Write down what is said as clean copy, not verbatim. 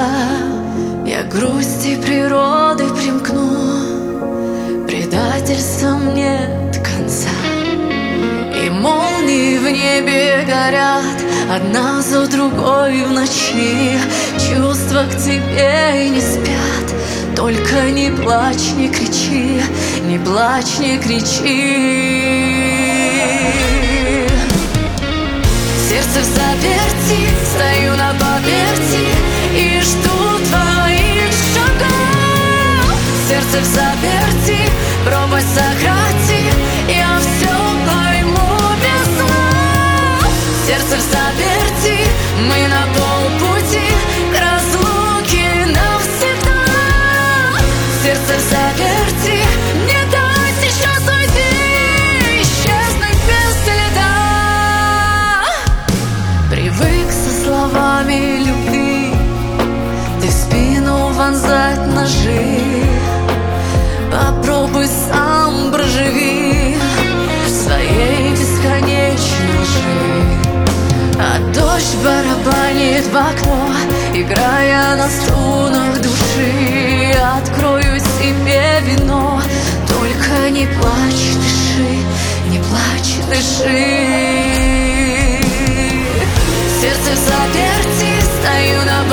Я к грусти природы примкну, предательством нет конца. И молнии в небе горят одна за другой в ночи. Чувства к тебе не спят, только не плачь, не кричи, не плачь, не кричи. Сердце в заперти, стою на поверти и жду твоих шагов. Сердце в заперти, пропасть сократи, я все пойму без слов. Сердце в заперти, мы на полпути к разлуке навсегда. Сердце в заперти, не дай сейчас уйти, исчезнуть без следа. Привык со словами любви ты в спину вонзать ножи. Попробуй сам проживи в своей бесконечной лжи. А дождь барабанит в окно, играя на струнах души. Открою себе вино, только не плачь, дыши, не плачь, дыши. Сердце в заперти, стою на